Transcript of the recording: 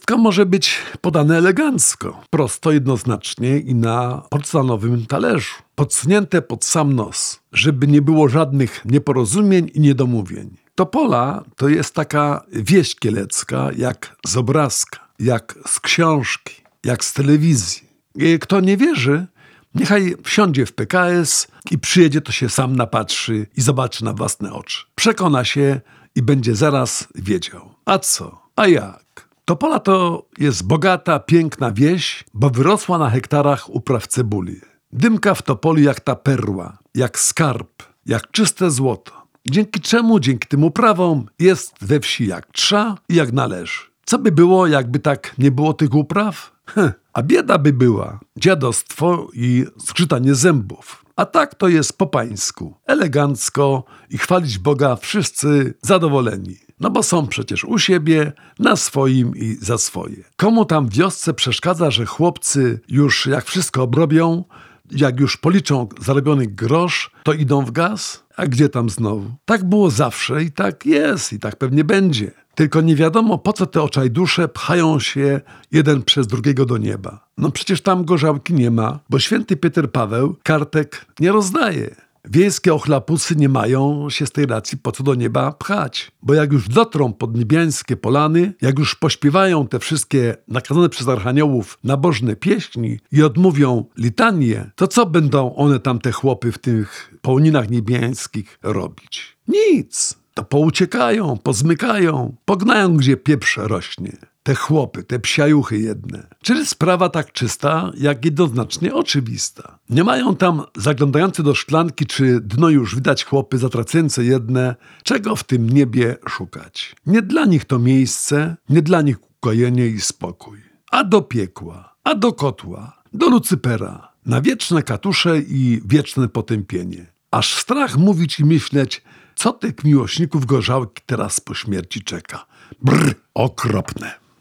Wszystko może być podane elegancko, prosto, jednoznacznie i na porcelanowym talerzu. Podsunięte pod sam nos, żeby nie było żadnych nieporozumień i niedomówień. Topola to jest taka wieść kielecka jak z obrazka, jak z książki, jak z telewizji. I kto nie wierzy, niechaj wsiądzie w PKS i przyjedzie, to się sam napatrzy i zobaczy na własne oczy. Przekona się i będzie zaraz wiedział. A co? A jak? Topola to jest bogata, piękna wieś, bo wyrosła na hektarach upraw cebuli. Dymka w Topoli jak ta perła, jak skarb, jak czyste złoto. Dzięki czemu, dzięki tym uprawom jest we wsi jak trza i jak należy. Co by było, jakby tak nie było tych upraw? A bieda by była, dziadostwo i zgrzytanie zębów. A tak to jest po pańsku, elegancko i chwalić Boga wszyscy zadowoleni. No bo są przecież u siebie, na swoim i za swoje. Komu tam w wiosce przeszkadza, że chłopcy już jak wszystko obrobią, jak już policzą zarobiony grosz, to idą w gaz? A gdzie tam znowu? Tak było zawsze i tak jest i tak pewnie będzie. Tylko nie wiadomo, po co te oczajdusze pchają się jeden przez drugiego do nieba. No przecież tam gorzałki nie ma, bo święty Piotr Paweł kartek nie rozdaje. Wiejskie ochlapusy nie mają się z tej racji po co do nieba pchać. Bo jak już dotrą pod niebiańskie polany, jak już pośpiewają te wszystkie nakazane przez archaniołów nabożne pieśni i odmówią litanie, to co będą one tam, te chłopy w tych połoninach niebiańskich robić? Nic. To pouciekają, pozmykają, pognają, gdzie pieprz rośnie. Te chłopy, te psiajuchy jedne. Czyli sprawa tak czysta, jak jednoznacznie oczywista. Nie mają tam zaglądające do szklanki, czy dno już widać chłopy zatracające jedne, czego w tym niebie szukać. Nie dla nich to miejsce, nie dla nich ukojenie i spokój. A do piekła, a do kotła, do Lucypera, na wieczne katusze i wieczne potępienie. Aż strach mówić i myśleć, co tych miłośników gorzałki teraz po śmierci czeka. Brr, okropne.